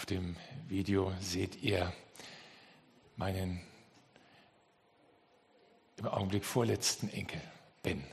Auf dem Video seht ihr meinen im Augenblick vorletzten Enkel, Ben.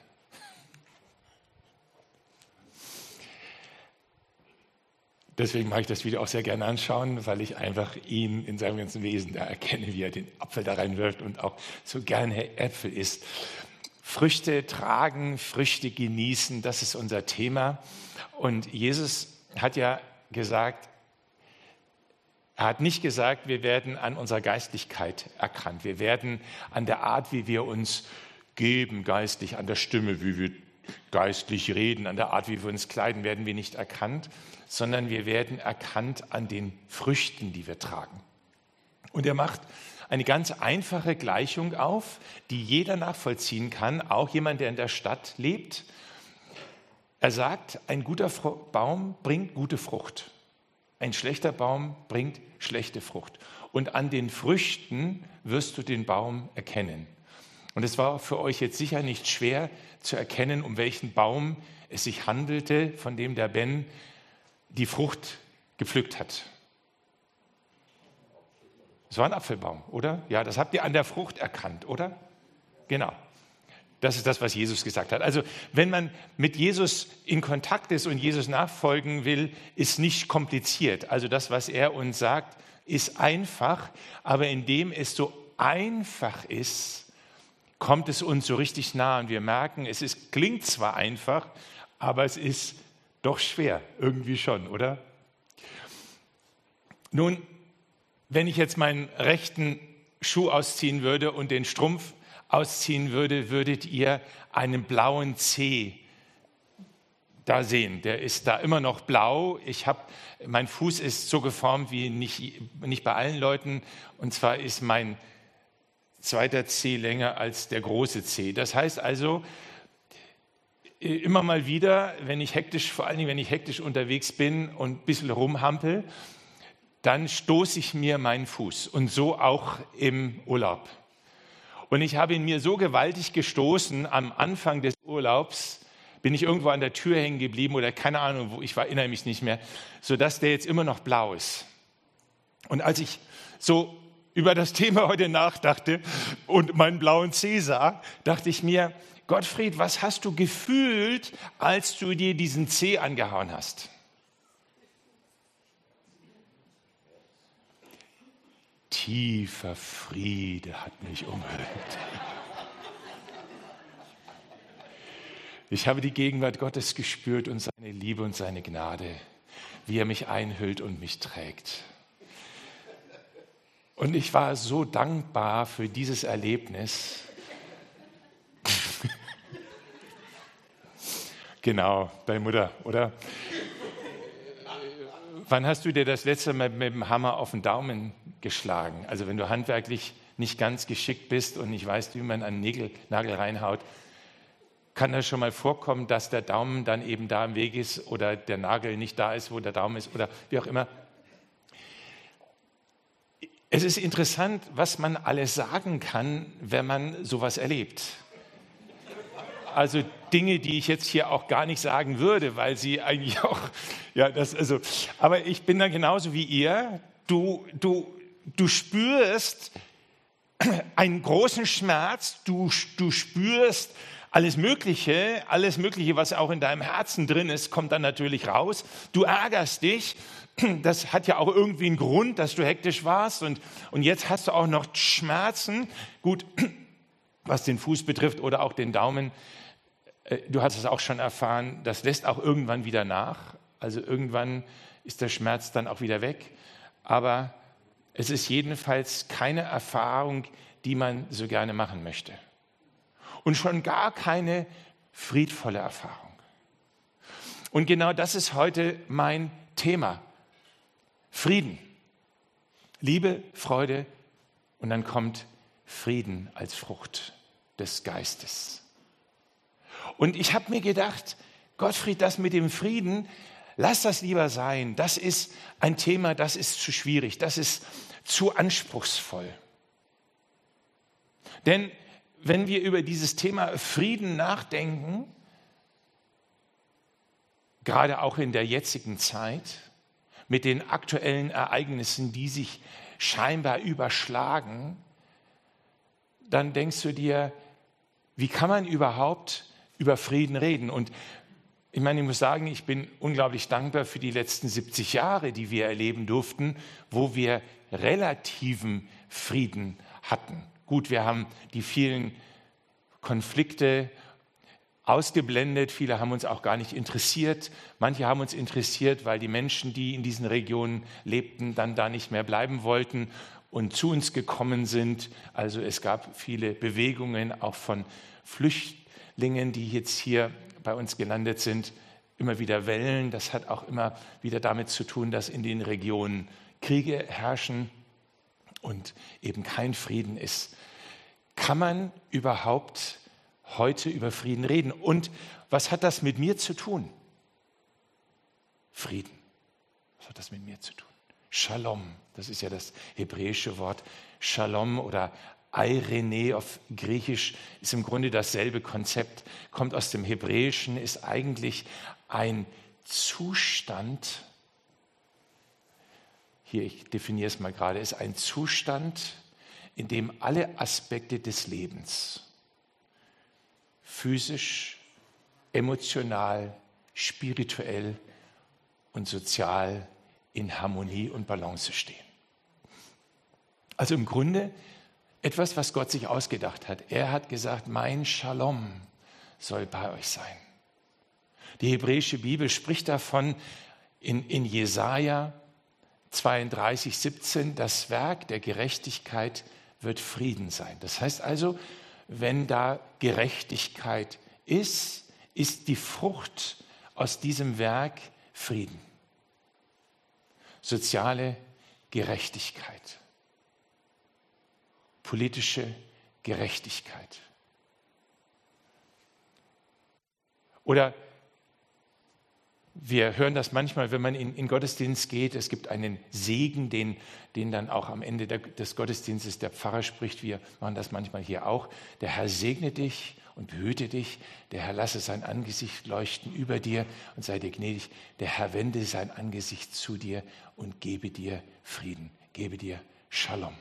Deswegen mag ich das Video auch sehr gerne anschauen, weil ich einfach ihn in seinem ganzen Wesen da erkenne, wie er den Apfel da reinwirft und auch so gerne Äpfel isst. Früchte tragen, Früchte genießen, das ist unser Thema. Und Jesus hat ja gesagt, er hat nicht gesagt, wir werden an unserer Geistlichkeit erkannt. Wir werden an der Art, wie wir uns geben, geistlich, an der Stimme, wie wir geistlich reden, an der Art, wie wir uns kleiden, werden wir nicht erkannt, sondern wir werden erkannt an den Früchten, die wir tragen. Und er macht eine ganz einfache Gleichung auf, die jeder nachvollziehen kann, auch jemand, der in der Stadt lebt. Er sagt, ein guter Baum bringt gute Frucht. Ein schlechter Baum bringt schlechte Frucht. Und an den Früchten wirst du den Baum erkennen. Und es war für euch jetzt sicher nicht schwer zu erkennen, um welchen Baum es sich handelte, von dem der Ben die Frucht gepflückt hat. Es war ein Apfelbaum, oder? Ja, das habt ihr an der Frucht erkannt, oder? Genau. Das ist das, was Jesus gesagt hat. Also wenn man mit Jesus in Kontakt ist und Jesus nachfolgen will, ist nicht kompliziert. Also das, was er uns sagt, ist einfach. Aber indem es so einfach ist, kommt es uns so richtig nah. Und wir merken, klingt zwar einfach, aber es ist doch schwer. Irgendwie schon, oder? Nun, wenn ich jetzt meinen rechten Schuh ausziehen würde und den Strumpf ausziehen würde, würdet ihr einen blauen Zeh da sehen. Der ist da immer noch blau. Mein Fuß ist so geformt wie nicht bei allen Leuten. Und zwar ist mein zweiter Zeh länger als der große Zeh. Das heißt also, immer mal wieder, vor allen Dingen, wenn ich hektisch unterwegs bin und ein bisschen rumhampel, dann stoße ich mir meinen Fuß. Und so auch im Urlaub. Und ich habe ihn mir so gewaltig gestoßen, am Anfang des Urlaubs bin ich irgendwo an der Tür hängen geblieben oder keine Ahnung wo, ich erinnere mich nicht mehr, sodass der jetzt immer noch blau ist. Und als ich so über das Thema heute nachdachte und meinen blauen Zeh sah, dachte ich mir, Gottfried, was hast du gefühlt, als du dir diesen Zeh angehauen hast? Tiefer Friede hat mich umhüllt. Ich habe die Gegenwart Gottes gespürt und seine Liebe und seine Gnade, wie er mich einhüllt und mich trägt. Und ich war so dankbar für dieses Erlebnis. Genau, deine Mutter, oder? Wann hast du dir das letzte Mal mit dem Hammer auf den Daumen geschlagen? Also wenn du handwerklich nicht ganz geschickt bist und nicht weißt, wie man einen Nagel reinhaut, kann das schon mal vorkommen, dass der Daumen dann eben da im Weg ist oder der Nagel nicht da ist, wo der Daumen ist oder wie auch immer. Es ist interessant, was man alles sagen kann, wenn man sowas erlebt. Also Dinge, die ich jetzt hier auch gar nicht sagen würde, weil sie eigentlich auch, aber ich bin da genauso wie ihr. Du spürst einen großen Schmerz, du spürst alles Mögliche, was auch in deinem Herzen drin ist, kommt dann natürlich raus. Du ärgerst dich, das hat ja auch irgendwie einen Grund, dass du hektisch warst und jetzt hast du auch noch Schmerzen. Gut, was den Fuß betrifft oder auch den Daumen, du hast es auch schon erfahren, das lässt auch irgendwann wieder nach. Also irgendwann ist der Schmerz dann auch wieder weg. Aber es ist jedenfalls keine Erfahrung, die man so gerne machen möchte. Und schon gar keine friedvolle Erfahrung. Und genau das ist heute mein Thema. Frieden. Liebe, Freude und dann kommt Frieden als Frucht des Geistes. Und ich habe mir gedacht, Gottfried, das mit dem Frieden, lass das lieber sein. Das ist ein Thema, das ist zu schwierig, das ist zu anspruchsvoll. Denn wenn wir über dieses Thema Frieden nachdenken, gerade auch in der jetzigen Zeit, mit den aktuellen Ereignissen, die sich scheinbar überschlagen, dann denkst du dir, wie kann man überhaupt über Frieden reden? Und ich meine, ich muss sagen, ich bin unglaublich dankbar für die letzten 70 Jahre, die wir erleben durften, wo wir relativen Frieden hatten. Gut, wir haben die vielen Konflikte ausgeblendet, viele haben uns auch gar nicht interessiert. Manche haben uns interessiert, weil die Menschen, die in diesen Regionen lebten, dann da nicht mehr bleiben wollten und zu uns gekommen sind. Also es gab viele Bewegungen auch von Flüchtlingen, die jetzt hier bei uns gelandet sind, immer wieder Wellen. Das hat auch immer wieder damit zu tun, dass in den Regionen Kriege herrschen und eben kein Frieden ist. Kann man überhaupt heute über Frieden reden? Und was hat das mit mir zu tun? Frieden. Was hat das mit mir zu tun? Shalom, das ist ja das hebräische Wort Shalom oder Eirene auf Griechisch, ist im Grunde dasselbe Konzept, kommt aus dem Hebräischen, ist eigentlich ein Zustand, hier, ich definiere es mal gerade, ist ein Zustand, in dem alle Aspekte des Lebens, physisch, emotional, spirituell und sozial in Harmonie und Balance stehen. Also im Grunde etwas, was Gott sich ausgedacht hat. Er hat gesagt, mein Shalom soll bei euch sein. Die hebräische Bibel spricht davon in Jesaja 32,17, das Werk der Gerechtigkeit wird Frieden sein. Das heißt also, wenn da Gerechtigkeit ist, ist die Frucht aus diesem Werk Frieden. Soziale Gerechtigkeit. Politische Gerechtigkeit. Oder wir hören das manchmal, wenn man in Gottesdienst geht, es gibt einen Segen, den dann auch am Ende des Gottesdienstes der Pfarrer spricht. Wir machen das manchmal hier auch. Der Herr segne dich und behüte dich. Der Herr lasse sein Angesicht leuchten über dir und sei dir gnädig. Der Herr wende sein Angesicht zu dir und gebe dir Frieden, gebe dir Shalom.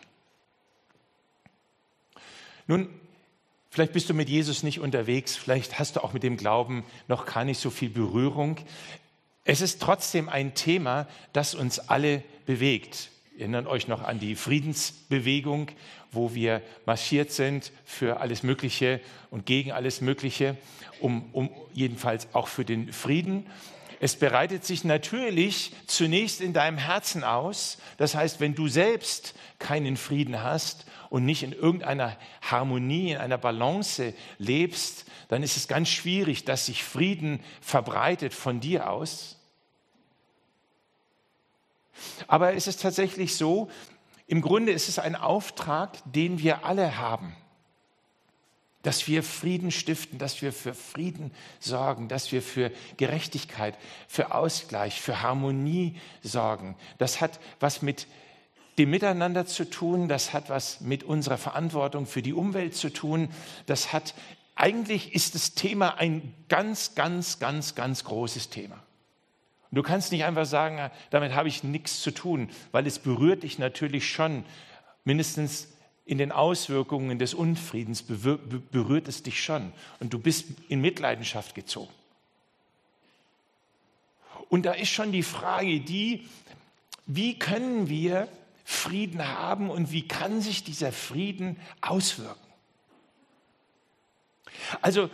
Nun, vielleicht bist du mit Jesus nicht unterwegs, vielleicht hast du auch mit dem Glauben noch gar nicht so viel Berührung. Es ist trotzdem ein Thema, das uns alle bewegt. Erinnert euch noch an die Friedensbewegung, wo wir marschiert sind für alles Mögliche und gegen alles Mögliche, um jedenfalls auch für den Frieden. Es bereitet sich natürlich zunächst in deinem Herzen aus. Das heißt, wenn du selbst keinen Frieden hast und nicht in irgendeiner Harmonie, in einer Balance lebst, dann ist es ganz schwierig, dass sich Frieden verbreitet von dir aus. Aber es ist tatsächlich so, im Grunde ist es ein Auftrag, den wir alle haben. Dass wir Frieden stiften, dass wir für Frieden sorgen, dass wir für Gerechtigkeit, für Ausgleich, für Harmonie sorgen. Das hat was mit dem Miteinander zu tun, das hat was mit unserer Verantwortung für die Umwelt zu tun. Eigentlich ist das Thema ein ganz, ganz, ganz, ganz großes Thema. Und du kannst nicht einfach sagen, damit habe ich nichts zu tun, weil es berührt dich natürlich schon, mindestens in den Auswirkungen des Unfriedens berührt es dich schon und du bist in Mitleidenschaft gezogen. Und da ist schon die Frage, wie können wir Frieden haben und wie kann sich dieser Frieden auswirken? Also,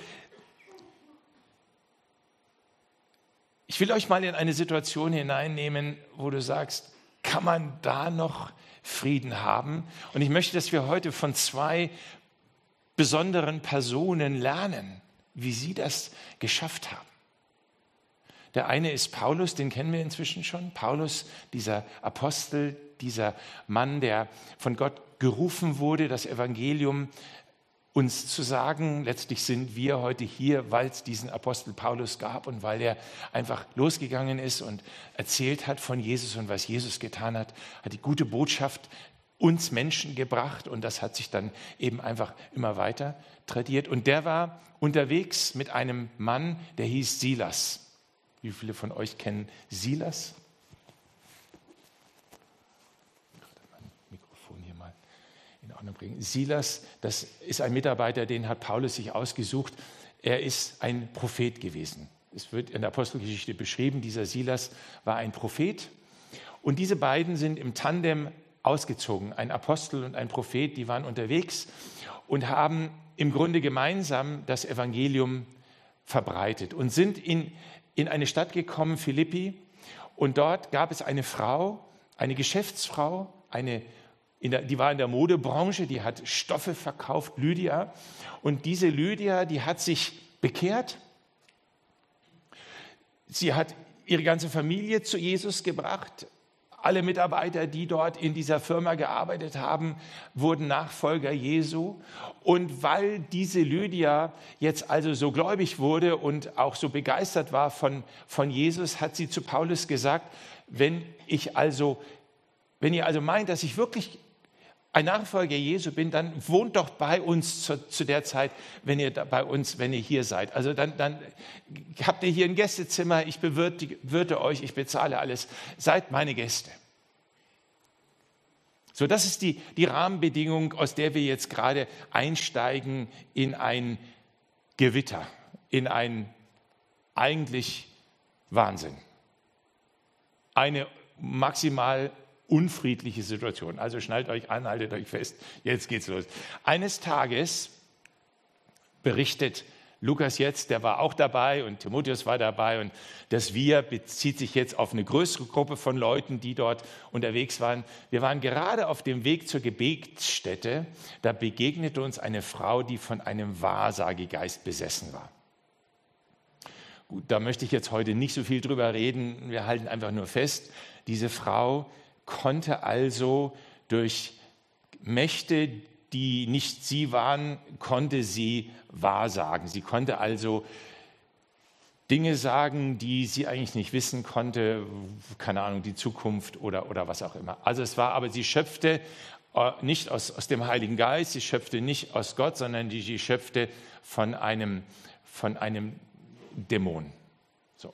ich will euch mal in eine Situation hineinnehmen, wo du sagst, kann man da noch Frieden haben? Und ich möchte, dass wir heute von zwei besonderen Personen lernen, wie sie das geschafft haben. Der eine ist Paulus, den kennen wir inzwischen schon. Paulus, dieser Apostel, dieser Mann, der von Gott gerufen wurde, das Evangelium uns zu sagen. Letztlich sind wir heute hier, weil es diesen Apostel Paulus gab und weil er einfach losgegangen ist und erzählt hat von Jesus und was Jesus getan hat, hat die gute Botschaft uns Menschen gebracht und das hat sich dann eben einfach immer weiter tradiert. Und der war unterwegs mit einem Mann, der hieß Silas. Wie viele von euch kennen Silas? bringen. Silas, das ist ein Mitarbeiter, den hat Paulus sich ausgesucht. Er ist ein Prophet gewesen. Es wird in der Apostelgeschichte beschrieben, dieser Silas war ein Prophet. Und diese beiden sind im Tandem ausgezogen. Ein Apostel und ein Prophet, die waren unterwegs und haben im Grunde gemeinsam das Evangelium verbreitet und sind in eine Stadt gekommen, Philippi. Und dort gab es eine Frau, eine Geschäftsfrau, die war in der Modebranche, die hat Stoffe verkauft, Lydia. Und diese Lydia, die hat sich bekehrt. Sie hat ihre ganze Familie zu Jesus gebracht. Alle Mitarbeiter, die dort in dieser Firma gearbeitet haben, wurden Nachfolger Jesu. Und weil diese Lydia jetzt also so gläubig wurde und auch so begeistert war von Jesus, hat sie zu Paulus gesagt, wenn ihr also meint, dass ich wirklich ein Nachfolger Jesu bin, dann wohnt doch bei uns zu der Zeit, wenn ihr hier seid. Also dann habt ihr hier ein Gästezimmer, ich bewirte euch, ich bezahle alles. Seid meine Gäste. So, das ist die Rahmenbedingung, aus der wir jetzt gerade einsteigen in ein Gewitter, in ein eigentlich Wahnsinn. Eine maximal unfriedliche Situation. Also schnallt euch an, haltet euch fest, jetzt geht's los. Eines Tages berichtet Lukas jetzt, der war auch dabei und Timotheus war dabei und das Wir bezieht sich jetzt auf eine größere Gruppe von Leuten, die dort unterwegs waren. Wir waren gerade auf dem Weg zur Gebetsstätte, da begegnete uns eine Frau, die von einem Wahrsagegeist besessen war. Gut, da möchte ich jetzt heute nicht so viel drüber reden, wir halten einfach nur fest, diese Frau konnte also durch Mächte, die nicht sie waren, konnte sie wahrsagen. Sie konnte also Dinge sagen, die sie eigentlich nicht wissen konnte, keine Ahnung, die Zukunft oder was auch immer. Also aber sie schöpfte nicht aus dem Heiligen Geist, sie schöpfte nicht aus Gott, sondern sie schöpfte von einem Dämon. So.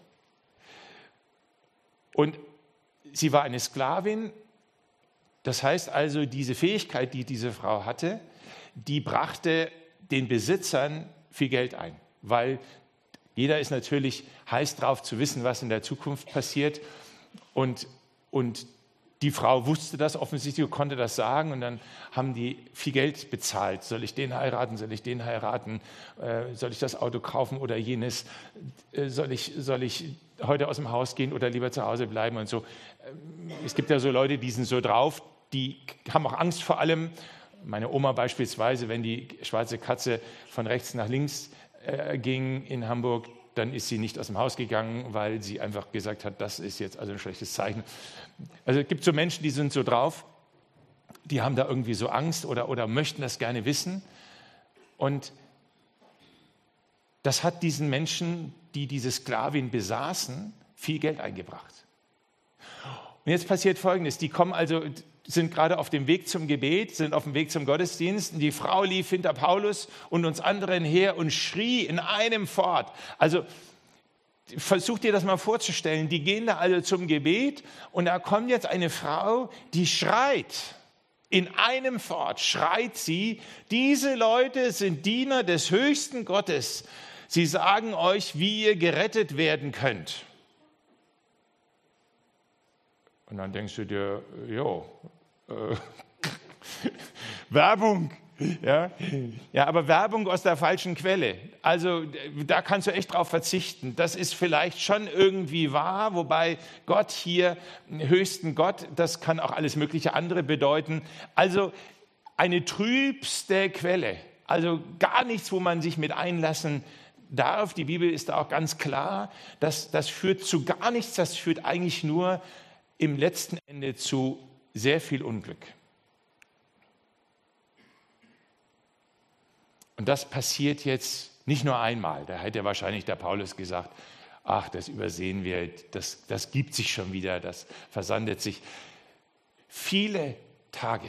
Und sie war eine Sklavin, das heißt also, diese Fähigkeit, die diese Frau hatte, die brachte den Besitzern viel Geld ein, weil jeder ist natürlich heiß drauf zu wissen, was in der Zukunft passiert und die Frau wusste das offensichtlich, konnte das sagen und dann haben die viel Geld bezahlt. Soll ich den heiraten, soll ich den heiraten, soll ich das Auto kaufen oder jenes, soll ich heute aus dem Haus gehen oder lieber zu Hause bleiben und so. Es gibt ja so Leute, die sind so drauf, die haben auch Angst vor allem. Meine Oma beispielsweise, wenn die schwarze Katze von rechts nach links ging in Hamburg, dann ist sie nicht aus dem Haus gegangen, weil sie einfach gesagt hat, das ist jetzt also ein schlechtes Zeichen. Also es gibt so Menschen, die sind so drauf, die haben da irgendwie so Angst oder möchten das gerne wissen. Und das hat diesen Menschen, die diese Sklavin besaßen, viel Geld eingebracht. Und jetzt passiert Folgendes, sind gerade auf dem Weg zum Gebet, sind auf dem Weg zum Gottesdienst. Und die Frau lief hinter Paulus und uns anderen her und schrie in einem fort. Also versuch dir das mal vorzustellen. Die gehen da also zum Gebet und da kommt jetzt eine Frau, die schreit. In einem fort schreit sie, diese Leute sind Diener des höchsten Gottes. Sie sagen euch, wie ihr gerettet werden könnt. Und dann denkst du dir, Werbung, ja, aber Werbung aus der falschen Quelle. Also da kannst du echt drauf verzichten. Das ist vielleicht schon irgendwie wahr, wobei Gott hier, höchsten Gott, das kann auch alles mögliche andere bedeuten. Also eine trübste Quelle, also gar nichts, wo man sich mit einlassen darf. Die Bibel ist da auch ganz klar, das führt zu gar nichts, das führt eigentlich nur im letzten Ende zu sehr viel Unglück. Und das passiert jetzt nicht nur einmal. Da hätte wahrscheinlich der Paulus gesagt, ach, das übersehen wir, das gibt sich schon wieder, das versandet sich. Viele Tage,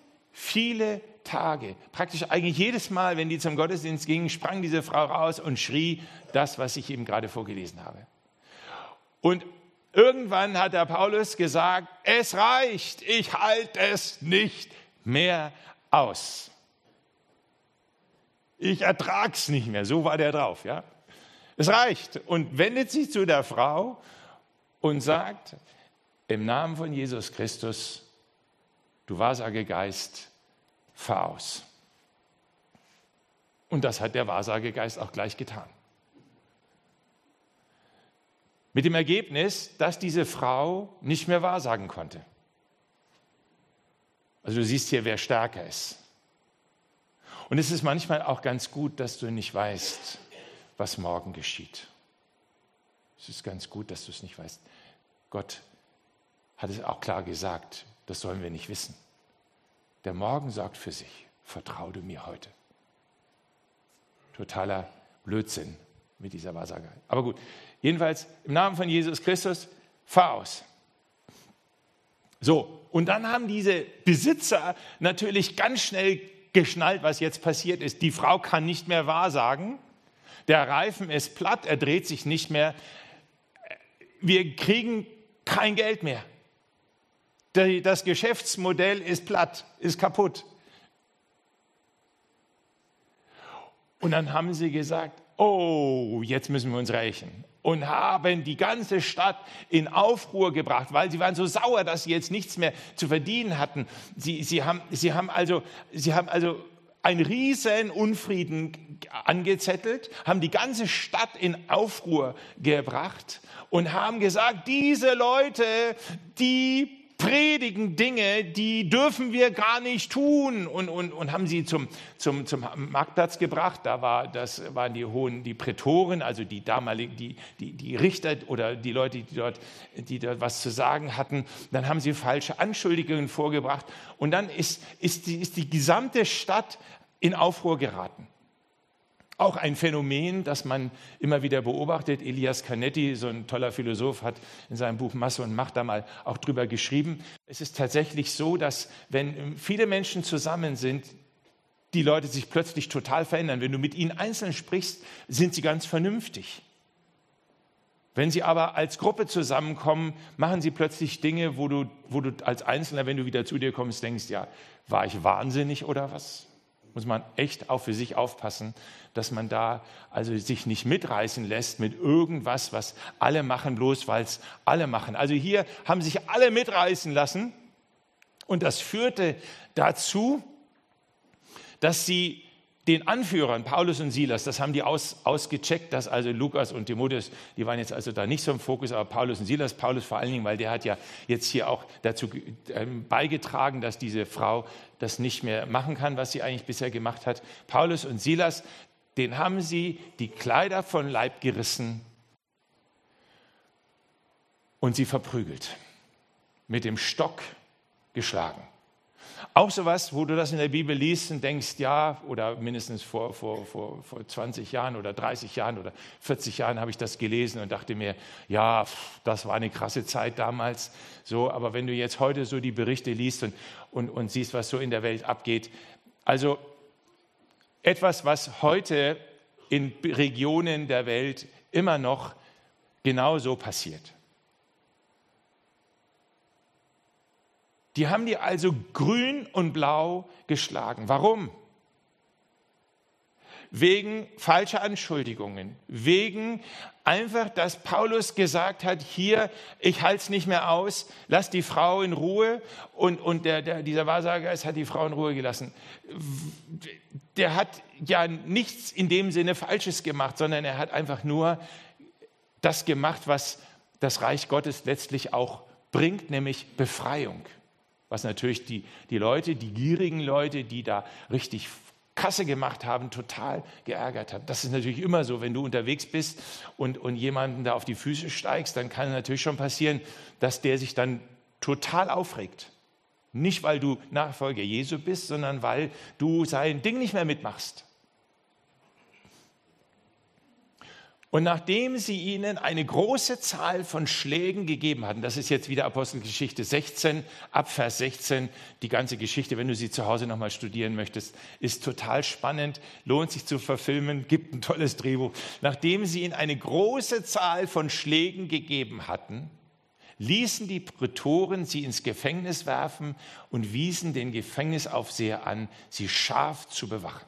praktisch eigentlich jedes Mal, wenn die zum Gottesdienst gingen, sprang diese Frau raus und schrie das, was ich eben gerade vorgelesen habe. Und irgendwann hat der Paulus gesagt, es reicht, ich halte es nicht mehr aus. Ich ertrag's nicht mehr. So war der drauf, ja. Es reicht. Und wendet sich zu der Frau und sagt, im Namen von Jesus Christus, du Wahrsagegeist, fahr aus. Und das hat der Wahrsagegeist auch gleich getan. Mit dem Ergebnis, dass diese Frau nicht mehr wahrsagen konnte. Also du siehst hier, wer stärker ist. Und es ist manchmal auch ganz gut, dass du nicht weißt, was morgen geschieht. Es ist ganz gut, dass du es nicht weißt. Gott hat es auch klar gesagt, das sollen wir nicht wissen. Der Morgen sorgt für sich. Vertraue du mir heute. Totaler Blödsinn mit dieser Wahrsage. Aber gut, jedenfalls im Namen von Jesus Christus, fahr aus. So, und dann haben diese Besitzer natürlich ganz schnell geschnallt, was jetzt passiert ist. Die Frau kann nicht mehr wahrsagen. Der Reifen ist platt, er dreht sich nicht mehr. Wir kriegen kein Geld mehr. Das Geschäftsmodell ist platt, ist kaputt. Und dann haben sie gesagt, oh, jetzt müssen wir uns rächen. Und haben die ganze Stadt in Aufruhr gebracht, weil sie waren so sauer, dass sie jetzt nichts mehr zu verdienen hatten. Sie haben also einen riesen Unfrieden angezettelt, haben die ganze Stadt in Aufruhr gebracht und haben gesagt, diese Leute, die predigen Dinge, die dürfen wir gar nicht tun, und haben sie zum Marktplatz gebracht. Da waren die Prätoren, also die damaligen, die Richter oder die Leute, die dort was zu sagen hatten. Dann haben sie falsche Anschuldigungen vorgebracht und dann ist die gesamte Stadt in Aufruhr geraten. Auch ein Phänomen, das man immer wieder beobachtet. Elias Canetti, so ein toller Philosoph, hat in seinem Buch Masse und Macht da mal auch drüber geschrieben. Es ist tatsächlich so, dass wenn viele Menschen zusammen sind, die Leute sich plötzlich total verändern. Wenn du mit ihnen einzeln sprichst, sind sie ganz vernünftig. Wenn sie aber als Gruppe zusammenkommen, machen sie plötzlich Dinge, wo du als Einzelner, wenn du wieder zu dir kommst, denkst, ja, war ich wahnsinnig oder was? Muss man echt auch für sich aufpassen, dass man da also sich nicht mitreißen lässt mit irgendwas, was alle machen, bloß weil es alle machen. Also hier haben sich alle mitreißen lassen und das führte dazu, dass sie den Anführern, Paulus und Silas, das haben die ausgecheckt, dass also Lukas und Timotheus, die waren jetzt also da nicht so im Fokus, aber Paulus und Silas, Paulus vor allen Dingen, weil der hat ja jetzt hier auch dazu beigetragen, dass diese Frau das nicht mehr machen kann, was sie eigentlich bisher gemacht hat. Paulus und Silas, denen haben sie die Kleider von Leib gerissen und sie verprügelt, mit dem Stock geschlagen. Auch sowas, wo du das in der Bibel liest und denkst, ja, oder mindestens vor 20 Jahren oder 30 Jahren oder 40 Jahren habe ich das gelesen und dachte mir, ja, das war eine krasse Zeit damals. So, aber wenn du jetzt heute so die Berichte liest und siehst, was so in der Welt abgeht, also etwas, was heute in Regionen der Welt immer noch genauso passiert. Die haben die also grün und blau geschlagen. Warum? Wegen falscher Anschuldigungen. Wegen einfach, dass Paulus gesagt hat, hier, ich halte es nicht mehr aus, lass die Frau in Ruhe. Und dieser Wahrsagegeist hat die Frau in Ruhe gelassen. Der hat ja nichts in dem Sinne Falsches gemacht, sondern er hat einfach nur das gemacht, was das Reich Gottes letztlich auch bringt, nämlich Befreiung. Was natürlich die Leute, die gierigen Leute, die da richtig Kasse gemacht haben, total geärgert hat. Das ist natürlich immer so, wenn du unterwegs bist und jemanden da auf die Füße steigst, dann kann natürlich schon passieren, dass der sich dann total aufregt. Nicht, weil du Nachfolger Jesu bist, sondern weil du sein Ding nicht mehr mitmachst. Und nachdem sie ihnen eine große Zahl von Schlägen gegeben hatten, das ist jetzt wieder Apostelgeschichte 16, ab Vers 16, die ganze Geschichte, wenn du sie zu Hause nochmal studieren möchtest, ist total spannend, lohnt sich zu verfilmen, gibt ein tolles Drehbuch. Nachdem sie ihnen eine große Zahl von Schlägen gegeben hatten, ließen die Prätoren sie ins Gefängnis werfen und wiesen den Gefängnisaufseher an, sie scharf zu bewachen.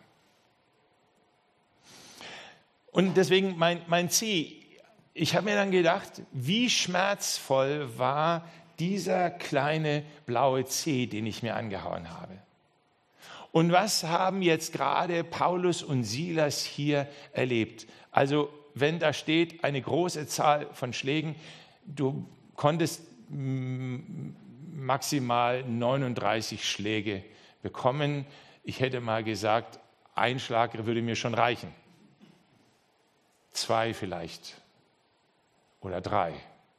Und deswegen mein Ziel, ich habe mir dann gedacht, wie schmerzvoll war dieser kleine blaue Zeh, den ich mir angehauen habe. Und was haben jetzt gerade Paulus und Silas hier erlebt? Also wenn da steht, eine große Zahl von Schlägen, du konntest maximal 39 Schläge bekommen. Ich hätte mal gesagt, ein Schlag würde mir schon reichen. 2 vielleicht oder 3.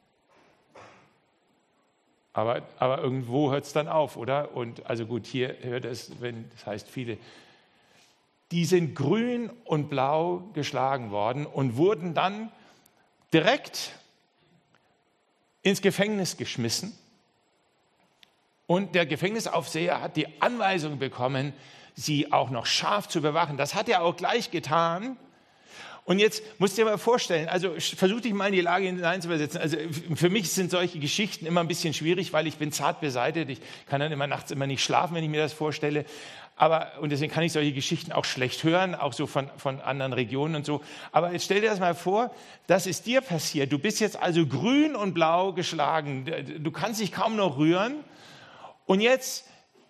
Aber irgendwo hört es dann auf, oder? Und also gut, hier hört es, das heißt viele. Die sind grün und blau geschlagen worden und wurden dann direkt ins Gefängnis geschmissen. Und der Gefängnisaufseher hat die Anweisung bekommen, sie auch noch scharf zu bewachen. Das hat er auch gleich getan. Und jetzt musst du dir mal vorstellen, also versuch dich mal in die Lage hineinzuversetzen. Also für mich sind solche Geschichten immer ein bisschen schwierig, weil ich bin zart beseitigt. Ich kann dann nachts immer nicht schlafen, wenn ich mir das vorstelle. Und deswegen kann ich solche Geschichten auch schlecht hören, auch so von anderen Regionen und so. Aber jetzt stell dir das mal vor, das ist dir passiert. Du bist jetzt also grün und blau geschlagen. Du kannst dich kaum noch rühren. Und jetzt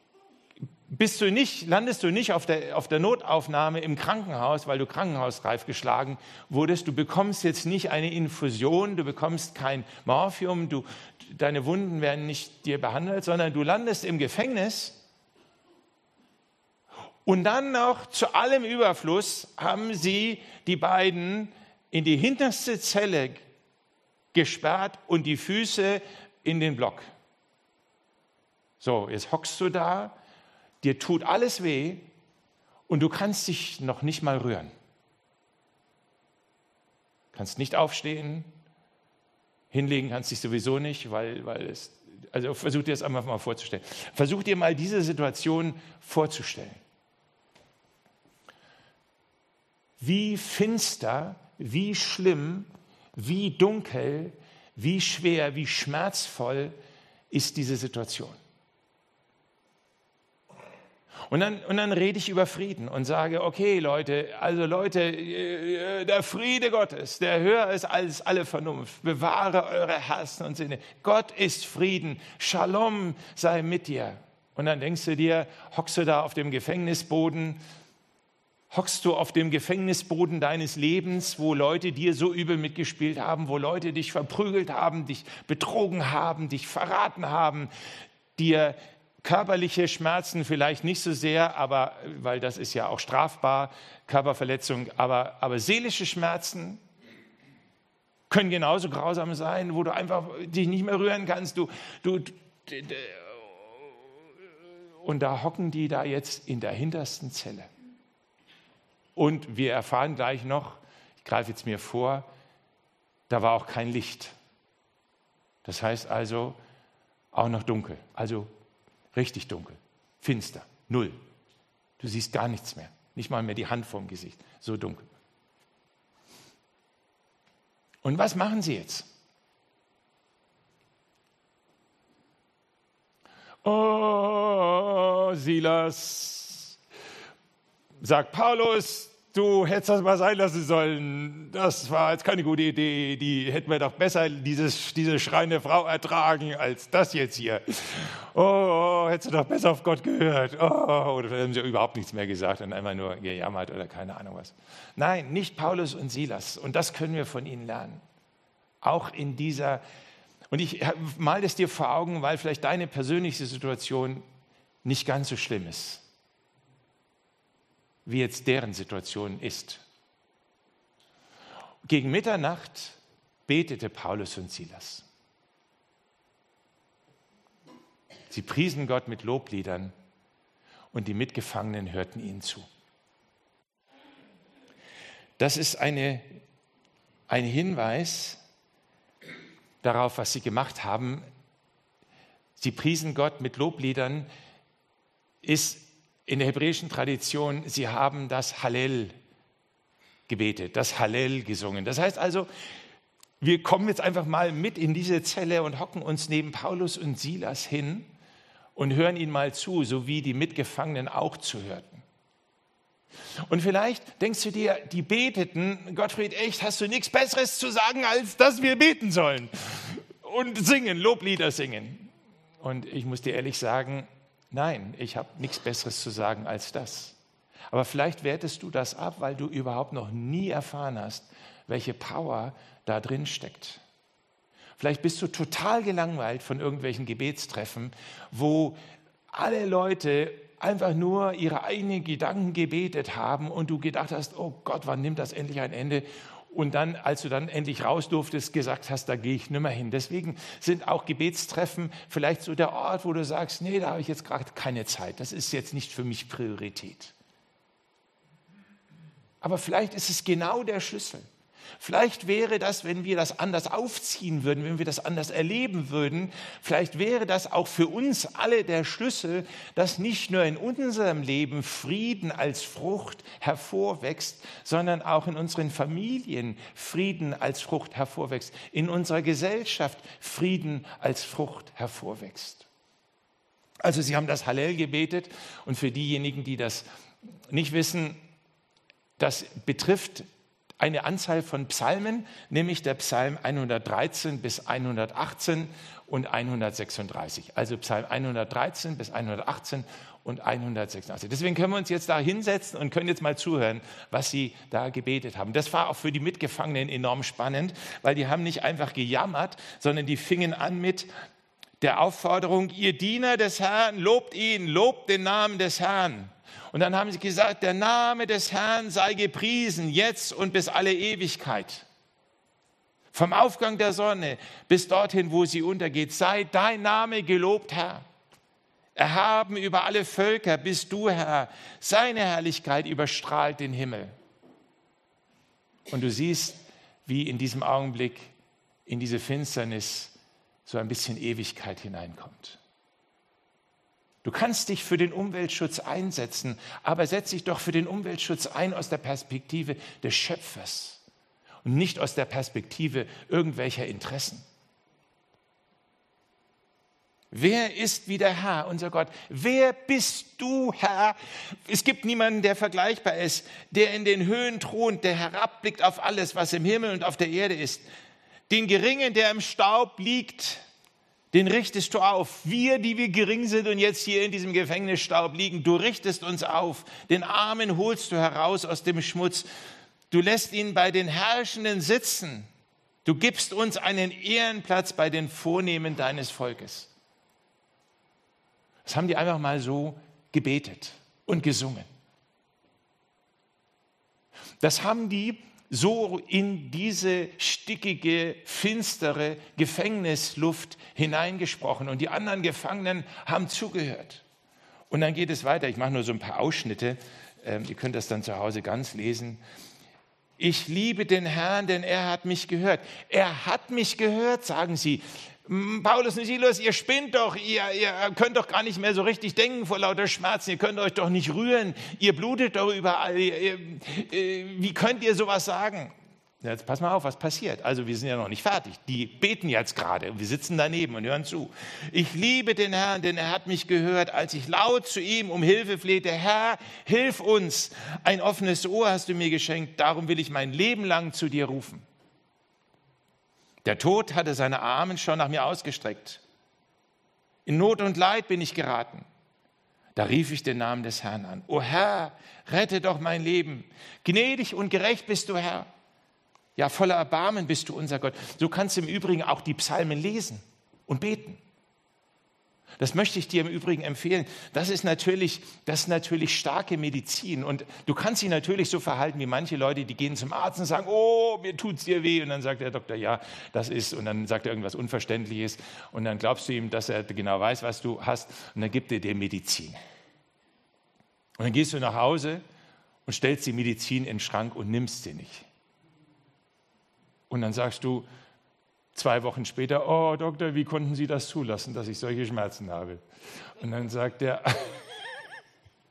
landest du nicht auf der Notaufnahme im Krankenhaus, weil du krankenhausreif geschlagen wurdest. Du bekommst jetzt nicht eine Infusion, du bekommst kein Morphium, deine Wunden werden nicht dir behandelt, sondern du landest im Gefängnis. Und dann noch zu allem Überfluss haben sie die beiden in die hinterste Zelle gesperrt und die Füße in den Block. So, jetzt hockst du da. Dir tut alles weh und du kannst dich noch nicht mal rühren. Kannst nicht aufstehen, hinlegen kannst dich sowieso nicht, also versuch dir das einfach mal vorzustellen. Versuch dir mal diese Situation vorzustellen. Wie finster, wie schlimm, wie dunkel, wie schwer, wie schmerzvoll ist diese Situation. Und dann rede ich über Frieden und sage, okay Leute, der Friede Gottes, der höher ist als alle Vernunft, bewahre eure Herzen und Sinne. Gott ist Frieden, Shalom sei mit dir. Und dann denkst du dir, hockst du da auf dem Gefängnisboden, hockst du auf dem Gefängnisboden deines Lebens, wo Leute dir so übel mitgespielt haben, wo Leute dich verprügelt haben, dich betrogen haben, dich verraten haben, dir körperliche Schmerzen vielleicht nicht so sehr, aber weil das ist ja auch strafbar, Körperverletzung, aber seelische Schmerzen können genauso grausam sein, wo du einfach dich nicht mehr rühren kannst. Und da hocken die da jetzt in der hintersten Zelle. Und wir erfahren gleich noch, ich greife jetzt mir vor, da war auch kein Licht. Das heißt also auch noch dunkel, also richtig dunkel, finster, 0. Du siehst gar nichts mehr, nicht mal mehr die Hand vorm Gesicht, so dunkel. Und was machen sie jetzt? Oh, Silas, sagt Paulus, du hättest das mal sein lassen sollen. Das war jetzt keine gute Idee. Die hätten wir doch besser diese schreiende Frau ertragen als das jetzt hier. Oh, hättest du doch besser auf Gott gehört. Oh, oder vielleicht haben sie überhaupt nichts mehr gesagt und einfach nur gejammert oder keine Ahnung was. Nein, nicht Paulus und Silas. Und das können wir von ihnen lernen. Auch in dieser, und ich mal das dir vor Augen, weil vielleicht deine persönliche Situation nicht ganz so schlimm ist, wie jetzt deren Situation ist. Gegen Mitternacht betete Paulus und Silas. Sie priesen Gott mit Lobliedern und die Mitgefangenen hörten ihnen zu. Das ist ein Hinweis darauf, was sie gemacht haben. Sie priesen Gott mit Lobliedern, ist in der hebräischen Tradition, sie haben das Hallel gebetet, das Hallel gesungen. Das heißt also, Wir kommen jetzt einfach mal mit in diese Zelle und hocken uns neben Paulus und Silas hin und hören ihnen mal zu, so wie die Mitgefangenen auch zuhörten. Und vielleicht denkst du dir, die beteten, Gottfried, echt, hast du nichts Besseres zu sagen, als dass wir beten sollen und singen, Loblieder singen. Und ich muss dir ehrlich sagen, nein, ich habe nichts Besseres zu sagen als das. Aber vielleicht wertest du das ab, weil du überhaupt noch nie erfahren hast, welche Power da drin steckt. Vielleicht bist du total gelangweilt von irgendwelchen Gebetstreffen, wo alle Leute einfach nur ihre eigenen Gedanken gebetet haben und du gedacht hast, oh Gott, wann nimmt das endlich ein Ende? Und dann, als du dann endlich raus durftest, gesagt hast, da gehe ich nimmer hin. Deswegen sind auch Gebetstreffen vielleicht so der Ort, wo du sagst, nee, da habe ich jetzt gerade keine Zeit. Das ist jetzt nicht für mich Priorität. Aber vielleicht ist es genau der Schlüssel. Vielleicht wäre das, wenn wir das anders aufziehen würden, wenn wir das anders erleben würden, vielleicht wäre das auch für uns alle der Schlüssel, dass nicht nur in unserem Leben Frieden als Frucht hervorwächst, sondern auch in unseren Familien Frieden als Frucht hervorwächst, in unserer Gesellschaft Frieden als Frucht hervorwächst. Also sie haben das Hallel gebetet und für diejenigen, die das nicht wissen, das betrifft eine Anzahl von Psalmen, nämlich der Psalm 113 bis 118 und 136. Also Psalm 113 bis 118 und 186. Deswegen können wir uns jetzt da hinsetzen und können jetzt mal zuhören, was sie da gebetet haben. Das war auch für die Mitgefangenen enorm spannend, weil die haben nicht einfach gejammert, sondern die fingen an mit der Aufforderung, ihr Diener des Herrn, lobt ihn, lobt den Namen des Herrn. Und dann haben sie gesagt, der Name des Herrn sei gepriesen, jetzt und bis alle Ewigkeit. Vom Aufgang der Sonne bis dorthin, wo sie untergeht, sei dein Name gelobt, Herr. Erhaben über alle Völker bist du, Herr. Seine Herrlichkeit überstrahlt den Himmel. Und du siehst, wie in diesem Augenblick in diese Finsternis so ein bisschen Ewigkeit hineinkommt. Du kannst dich für den Umweltschutz einsetzen, aber setz dich doch für den Umweltschutz ein aus der Perspektive des Schöpfers und nicht aus der Perspektive irgendwelcher Interessen. Wer ist wie der Herr, unser Gott? Wer bist du, Herr? Es gibt niemanden, der vergleichbar ist, der in den Höhen thront, der herabblickt auf alles, was im Himmel und auf der Erde ist. Den Geringen, der im Staub liegt, den richtest du auf. Wir, die wir gering sind und jetzt hier in diesem Gefängnisstaub liegen, du richtest uns auf. Den Armen holst du heraus aus dem Schmutz. Du lässt ihn bei den Herrschenden sitzen. Du gibst uns einen Ehrenplatz bei den Vornehmen deines Volkes. Das haben die einfach mal so gebetet und gesungen. Das haben die so in diese stickige, finstere Gefängnisluft hineingesprochen. Und die anderen Gefangenen haben zugehört. Und dann geht es weiter. Ich mache nur so ein paar Ausschnitte. Ihr könnt das dann zu Hause ganz lesen. Ich liebe den Herrn, denn er hat mich gehört. Er hat mich gehört, sagen sie. Paulus und Silas, ihr spinnt doch, ihr könnt doch gar nicht mehr so richtig denken vor lauter Schmerzen, ihr könnt euch doch nicht rühren, ihr blutet doch überall, wie könnt ihr sowas sagen? Jetzt pass mal auf, was passiert. Also wir sind ja noch nicht fertig, die beten jetzt gerade und wir sitzen daneben und hören zu. Ich liebe den Herrn, denn er hat mich gehört, als ich laut zu ihm um Hilfe flehte. Herr, hilf uns, ein offenes Ohr hast du mir geschenkt, darum will ich mein Leben lang zu dir rufen. Der Tod hatte seine Arme schon nach mir ausgestreckt. In Not und Leid bin ich geraten. Da rief ich den Namen des Herrn an. O Herr, rette doch mein Leben. Gnädig und gerecht bist du, Herr. Ja, voller Erbarmen bist du unser Gott. So kannst du im Übrigen auch die Psalmen lesen und beten. Das möchte ich dir im Übrigen empfehlen. Das ist natürlich starke Medizin. Und du kannst dich natürlich so verhalten wie manche Leute, die gehen zum Arzt und sagen, oh, mir tut's dir weh. Und dann sagt der Doktor, ja, das ist. Und dann sagt er irgendwas Unverständliches. Und dann glaubst du ihm, dass er genau weiß, was du hast. Und dann gibt er dir Medizin. Und dann gehst du nach Hause und stellst die Medizin in den Schrank und nimmst sie nicht. Und dann sagst du 2 Wochen später, oh Doktor, wie konnten Sie das zulassen, dass ich solche Schmerzen habe? Und dann sagt er,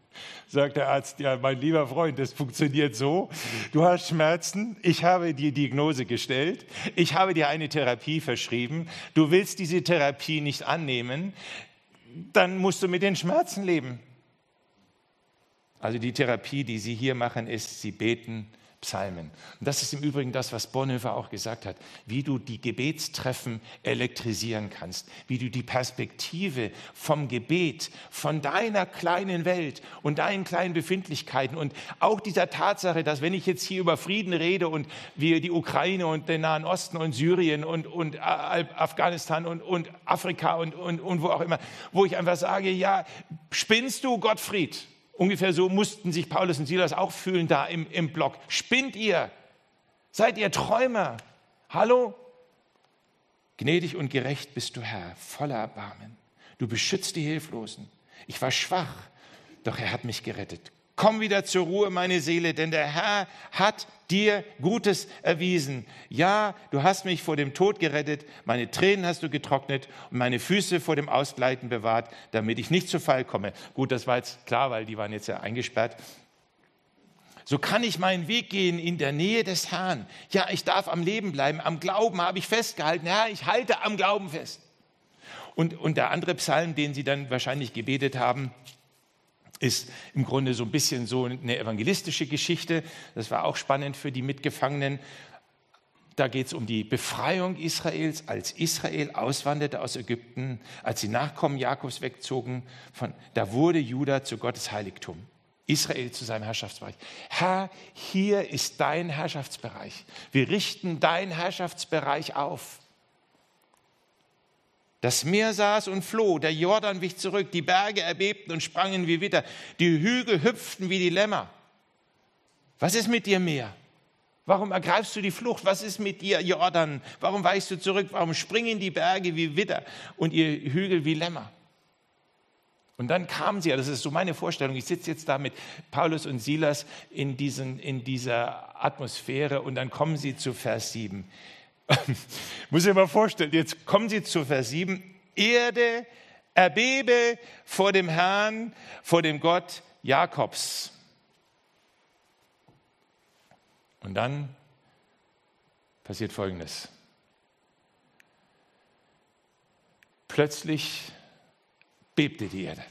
Sagt der Arzt, ja, mein lieber Freund, das funktioniert so. Du hast Schmerzen, ich habe die Diagnose gestellt, ich habe dir eine Therapie verschrieben, du willst diese Therapie nicht annehmen, dann musst du mit den Schmerzen leben. Also die Therapie, die Sie hier machen, ist, Sie beten Psalmen. Und das ist im Übrigen das, was Bonhoeffer auch gesagt hat, wie du die Gebetstreffen elektrisieren kannst, wie du die Perspektive vom Gebet, von deiner kleinen Welt und deinen kleinen Befindlichkeiten und auch dieser Tatsache, dass wenn ich jetzt hier über Frieden rede und wir die Ukraine und den Nahen Osten und Syrien und Afghanistan und Afrika und wo auch immer, wo ich einfach sage, ja, spinnst du, Gottfried? Ungefähr so mussten sich Paulus und Silas auch fühlen da im Block. Spinnt ihr? Seid ihr Träumer? Hallo? Gnädig und gerecht bist du, Herr, voller Erbarmen. Du beschützt die Hilflosen. Ich war schwach, doch er hat mich gerettet. Komm wieder zur Ruhe, meine Seele, denn der Herr hat dir Gutes erwiesen. Ja, du hast mich vor dem Tod gerettet, meine Tränen hast du getrocknet und meine Füße vor dem Ausgleiten bewahrt, damit ich nicht zu Fall komme. Gut, das war jetzt klar, weil die waren jetzt ja eingesperrt. So kann ich meinen Weg gehen in der Nähe des Herrn. Ja, ich darf am Leben bleiben, am Glauben habe ich festgehalten. Herr, ich halte am Glauben fest. Und der andere Psalm, den sie dann wahrscheinlich gebetet haben, ist im Grunde so ein bisschen so eine evangelistische Geschichte. Das war auch spannend für die Mitgefangenen. Da geht es um die Befreiung Israels, als Israel auswanderte aus Ägypten, als die Nachkommen Jakobs wegzogen. Da wurde Juda zu Gottes Heiligtum, Israel zu seinem Herrschaftsbereich. Herr, hier ist dein Herrschaftsbereich. Wir richten deinen Herrschaftsbereich auf. Das Meer saß und floh, der Jordan wich zurück, die Berge erbebten und sprangen wie Witter, die Hügel hüpften wie die Lämmer. Was ist mit dir, Meer? Warum ergreifst du die Flucht? Was ist mit dir, Jordan? Warum weichst du zurück? Warum springen die Berge wie Witter und ihr Hügel wie Lämmer? Und dann kamen sie, das ist so meine Vorstellung, ich sitze jetzt da mit Paulus und Silas in dieser Atmosphäre und dann kommen sie zu Vers 7. Muss ich mir mal vorstellen, jetzt kommen sie zu Vers 7. Erde erbebe vor dem Herrn, vor dem Gott Jakobs. Und dann passiert Folgendes. Plötzlich bebte die Erde.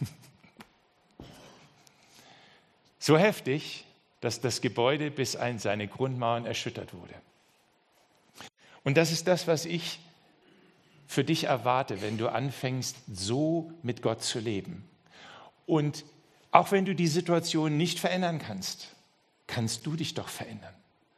So heftig, dass das Gebäude bis an seine Grundmauern erschüttert wurde. Und das ist das, was ich für dich erwarte, wenn du anfängst, so mit Gott zu leben. Und auch wenn du die Situation nicht verändern kannst, kannst du dich doch verändern.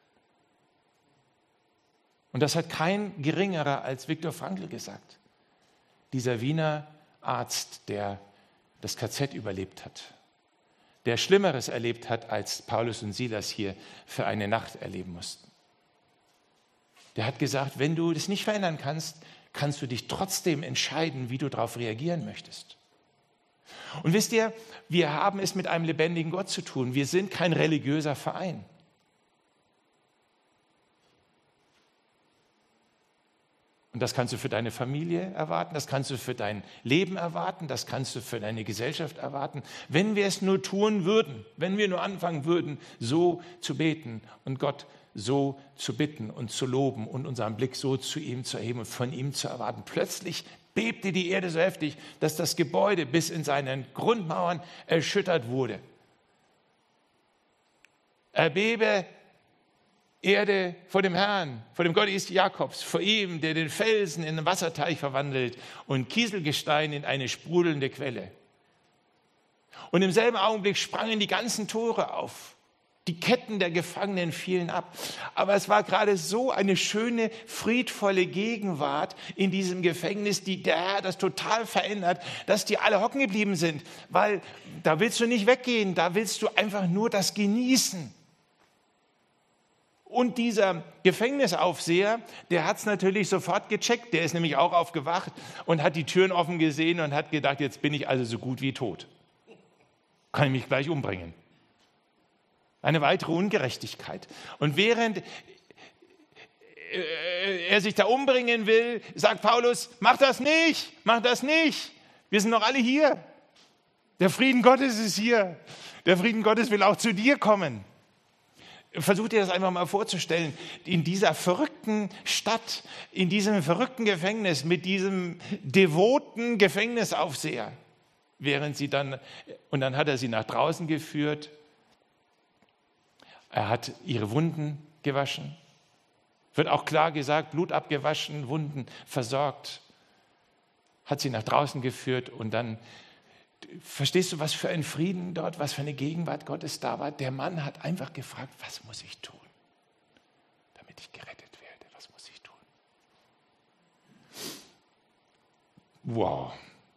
Und das hat kein Geringerer als Viktor Frankl gesagt. Dieser Wiener Arzt, der das KZ überlebt hat, der Schlimmeres erlebt hat, als Paulus und Silas hier für eine Nacht erleben mussten. Der hat gesagt, wenn du das nicht verändern kannst, kannst du dich trotzdem entscheiden, wie du darauf reagieren möchtest. Und wisst ihr, wir haben es mit einem lebendigen Gott zu tun. Wir sind kein religiöser Verein. Und das kannst du für deine Familie erwarten, das kannst du für dein Leben erwarten, das kannst du für deine Gesellschaft erwarten. Wenn wir es nur tun würden, wenn wir nur anfangen würden, so zu beten und Gott so zu bitten und zu loben und unseren Blick so zu ihm zu erheben und von ihm zu erwarten. Plötzlich bebte die Erde so heftig, dass das Gebäude bis in seinen Grundmauern erschüttert wurde. Erbebe Erde vor dem Herrn, vor dem Gott Jakobs, vor ihm, der den Felsen in einen Wasserteich verwandelt und Kieselgestein in eine sprudelnde Quelle. Und im selben Augenblick sprangen die ganzen Tore auf. Die Ketten der Gefangenen fielen ab. Aber es war gerade so eine schöne, friedvolle Gegenwart in diesem Gefängnis, die der Herr das total verändert, dass die alle hocken geblieben sind. Weil da willst du nicht weggehen, da willst du einfach nur das genießen. Und dieser Gefängnisaufseher, der hat es natürlich sofort gecheckt. Der ist nämlich auch aufgewacht und hat die Türen offen gesehen und hat gedacht, jetzt bin ich also so gut wie tot. Kann ich mich gleich umbringen. Eine weitere Ungerechtigkeit. Und während er sich da umbringen will, sagt Paulus, mach das nicht, wir sind noch alle hier. Der Frieden Gottes ist hier. Der Frieden Gottes will auch zu dir kommen. Versuch dir das einfach mal vorzustellen. In dieser verrückten Stadt, in diesem verrückten Gefängnis, mit diesem devoten Gefängnisaufseher, und dann hat er sie nach draußen geführt. Er hat ihre Wunden gewaschen. Wird auch klar gesagt, Blut abgewaschen, Wunden versorgt. Hat sie nach draußen geführt und dann, verstehst du, was für ein Frieden dort, was für eine Gegenwart Gottes da war? Der Mann hat einfach gefragt, was muss ich tun, damit ich gerettet werde? Was muss ich tun? Wow.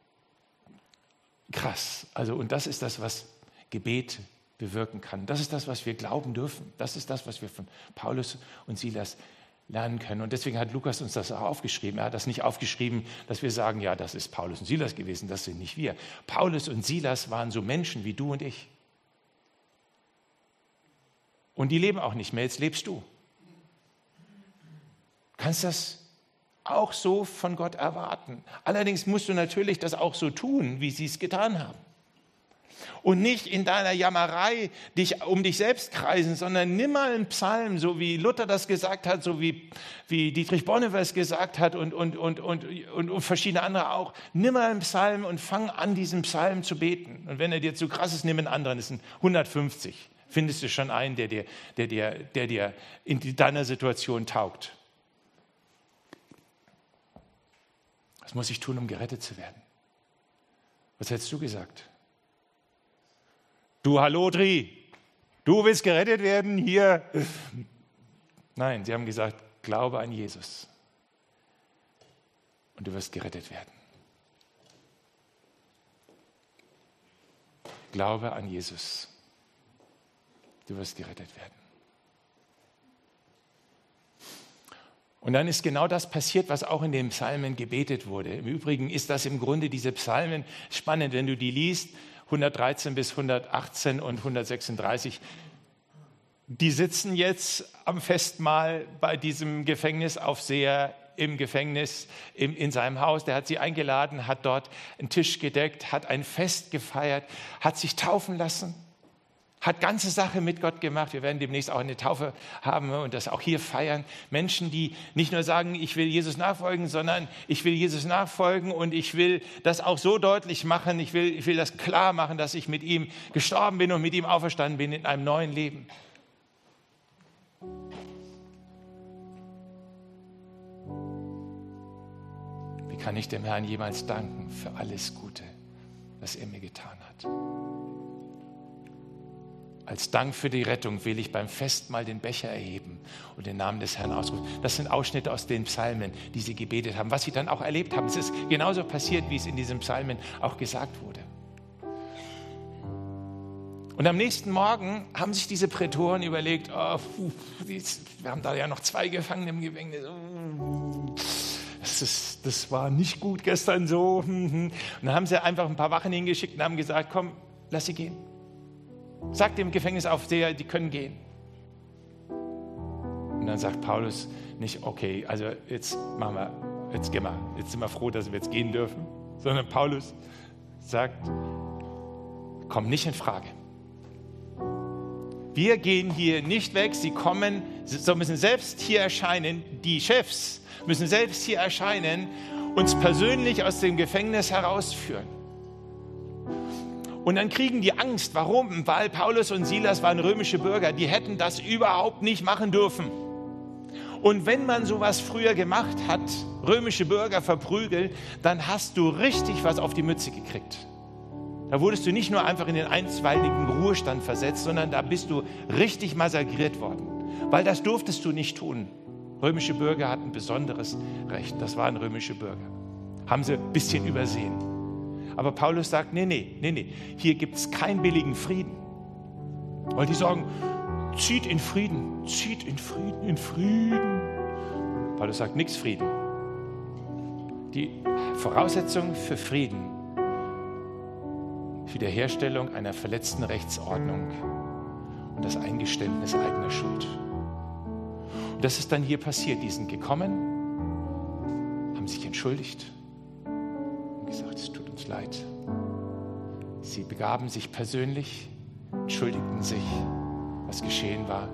Krass. Also, und das ist das, was Gebet bewirken kann. Das ist das, was wir glauben dürfen. Das ist das, was wir von Paulus und Silas lernen können. Und deswegen hat Lukas uns das auch aufgeschrieben. Er hat das nicht aufgeschrieben, dass wir sagen, ja, das ist Paulus und Silas gewesen, das sind nicht wir. Paulus und Silas waren so Menschen wie du und ich. Und die leben auch nicht mehr, jetzt lebst du. Du kannst das auch so von Gott erwarten. Allerdings musst du natürlich das auch so tun, wie sie es getan haben. Und nicht in deiner Jammerei dich um dich selbst kreisen, sondern nimm mal einen Psalm, so wie Luther das gesagt hat, so wie Dietrich Bonhoeffer es gesagt hat und verschiedene andere auch. Nimm mal einen Psalm und fang an, diesen Psalm zu beten. Und wenn er dir zu krass ist, nimm einen anderen, das sind 150. Findest du schon einen, der dir in deiner Situation taugt. Was muss ich tun, um gerettet zu werden? Was hättest du gesagt? Du Hallodri, du willst gerettet werden hier. Nein, sie haben gesagt, glaube an Jesus und du wirst gerettet werden. Glaube an Jesus, du wirst gerettet werden. Und dann ist genau das passiert, was auch in den Psalmen gebetet wurde. Im Übrigen ist das im Grunde diese Psalmen spannend, wenn du die liest, 113 bis 118 und 136. Die sitzen jetzt am Festmahl bei diesem Gefängnisaufseher im Gefängnis, in seinem Haus. Der hat sie eingeladen, hat dort einen Tisch gedeckt, hat ein Fest gefeiert, hat sich taufen lassen. Hat ganze Sache mit Gott gemacht. Wir werden demnächst auch eine Taufe haben und das auch hier feiern. Menschen, die nicht nur sagen, ich will Jesus nachfolgen, sondern ich will Jesus nachfolgen und ich will das auch so deutlich machen, ich will das klar machen, dass ich mit ihm gestorben bin und mit ihm auferstanden bin in einem neuen Leben. Wie kann ich dem Herrn jemals danken für alles Gute, was er mir getan hat? Als Dank für die Rettung will ich beim Festmahl den Becher erheben und den Namen des Herrn ausrufen. Das sind Ausschnitte aus den Psalmen, die sie gebetet haben, was sie dann auch erlebt haben. Es ist genauso passiert, wie es in diesen Psalmen auch gesagt wurde. Und am nächsten Morgen haben sich diese Prätoren überlegt, wir haben da ja noch 2 Gefangene im Gefängnis. Das war nicht gut gestern so. Und dann haben sie einfach ein paar Wachen hingeschickt und haben gesagt, komm, lass sie gehen. Sagt dem Gefängnisaufseher, die können gehen. Und dann sagt Paulus nicht, okay, also jetzt gehen wir, jetzt sind wir froh, dass wir jetzt gehen dürfen, sondern Paulus sagt, kommt nicht in Frage. Wir gehen hier nicht weg, sie müssen selbst hier erscheinen, die Chefs müssen selbst hier erscheinen, uns persönlich aus dem Gefängnis herausführen. Und dann kriegen die Angst. Warum? Weil Paulus und Silas waren römische Bürger. Die hätten das überhaupt nicht machen dürfen. Und wenn man sowas früher gemacht hat, römische Bürger verprügeln, dann hast du richtig was auf die Mütze gekriegt. Da wurdest du nicht nur einfach in den einstweiligen Ruhestand versetzt, sondern da bist du richtig massakriert worden. Weil das durftest du nicht tun. Römische Bürger hatten besonderes Recht. Das waren römische Bürger. Haben sie ein bisschen übersehen. Aber Paulus sagt, nee, hier gibt es keinen billigen Frieden. Weil die sagen, zieht in Frieden. Paulus sagt, nix Frieden. Die Voraussetzung für Frieden, Wiederherstellung einer verletzten Rechtsordnung und das Eingeständnis eigener Schuld. Und das ist dann hier passiert. Die sind gekommen, haben sich entschuldigt und gesagt, es tut uns leid. Sie begaben sich persönlich, entschuldigten sich, was geschehen war,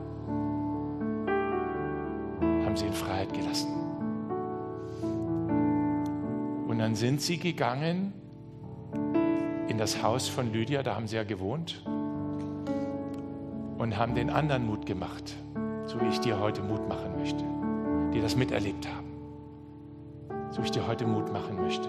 haben sie in Freiheit gelassen. Und dann sind sie gegangen in das Haus von Lydia, da haben sie ja gewohnt, und haben den anderen Mut gemacht, so wie ich dir heute Mut machen möchte, die das miterlebt haben. So wie ich dir heute Mut machen möchte.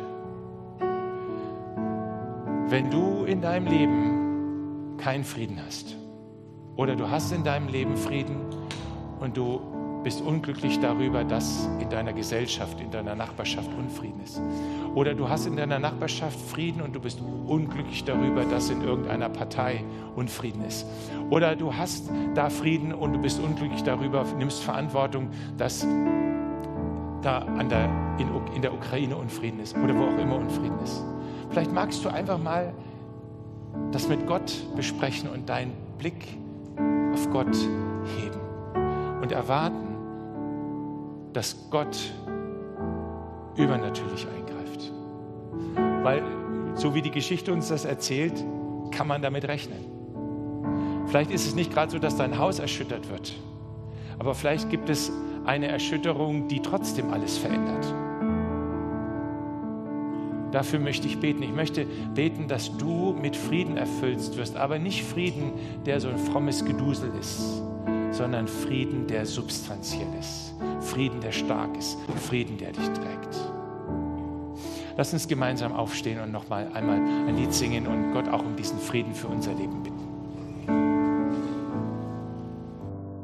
Wenn du in deinem Leben keinen Frieden hast oder du hast in deinem Leben Frieden und du bist unglücklich darüber, dass in deiner Gesellschaft, in deiner Nachbarschaft Unfrieden ist. Oder du hast in deiner Nachbarschaft Frieden und du bist unglücklich darüber, dass in irgendeiner Partei Unfrieden ist. Oder du hast da Frieden und du bist unglücklich darüber, nimmst Verantwortung, dass da in der Ukraine Unfrieden ist oder wo auch immer Unfrieden ist. Vielleicht magst du einfach mal das mit Gott besprechen und deinen Blick auf Gott heben und erwarten, dass Gott übernatürlich eingreift. Weil, so wie die Geschichte uns das erzählt, kann man damit rechnen. Vielleicht ist es nicht gerade so, dass dein Haus erschüttert wird, aber vielleicht gibt es eine Erschütterung, die trotzdem alles verändert. Dafür möchte ich beten. Ich möchte beten, dass du mit Frieden erfüllt wirst, aber nicht Frieden, der so ein frommes Gedusel ist, sondern Frieden, der substanziell ist. Frieden, der stark ist. Frieden, der dich trägt. Lass uns gemeinsam aufstehen und noch einmal ein Lied singen und Gott auch um diesen Frieden für unser Leben bitten.